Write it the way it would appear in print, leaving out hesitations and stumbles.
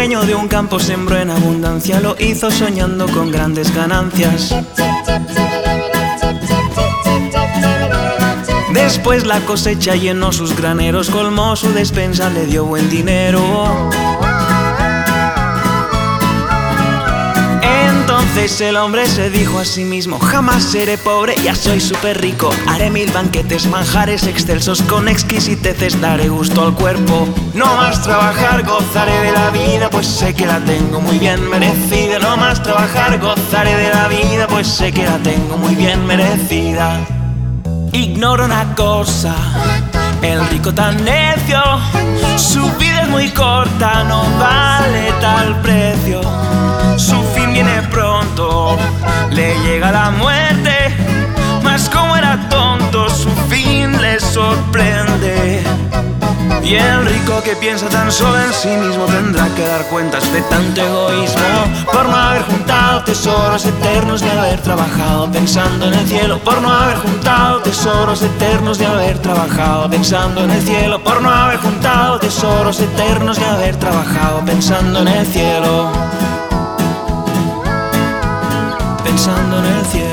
dueño de un campo sembró en abundancia, lo hizo soñando con grandes ganancias. Después la cosecha llenó sus graneros, colmó su despensa, le dio buen dinero. Entonces el hombre se dijo a sí mismo: jamás seré pobre, ya soy súper rico. Haré 1000 banquetes, manjares excelsos, con exquisiteces daré gusto al cuerpo. No más trabajar, gozaré de la vida, pues sé que la tengo muy bien merecida. No más trabajar, gozaré de la vida, pues sé que la tengo muy bien merecida. Ignoro una cosa, el rico tan necio, su vida es muy corta, no vale tal precio. Su fin viene pronto, le llega la muerte, mas como era tonto, su fin le sorprende. Y el rico que piensa tan solo en sí mismo tendrá que dar cuentas de tanto egoísmo, por no haber juntado tesoros eternos de haber trabajado pensando en el cielo. Por no haber juntado tesoros eternos de haber trabajado pensando en el cielo. Por no haber juntado tesoros eternos de haber trabajado pensando en el cielo. Pensando en el cielo.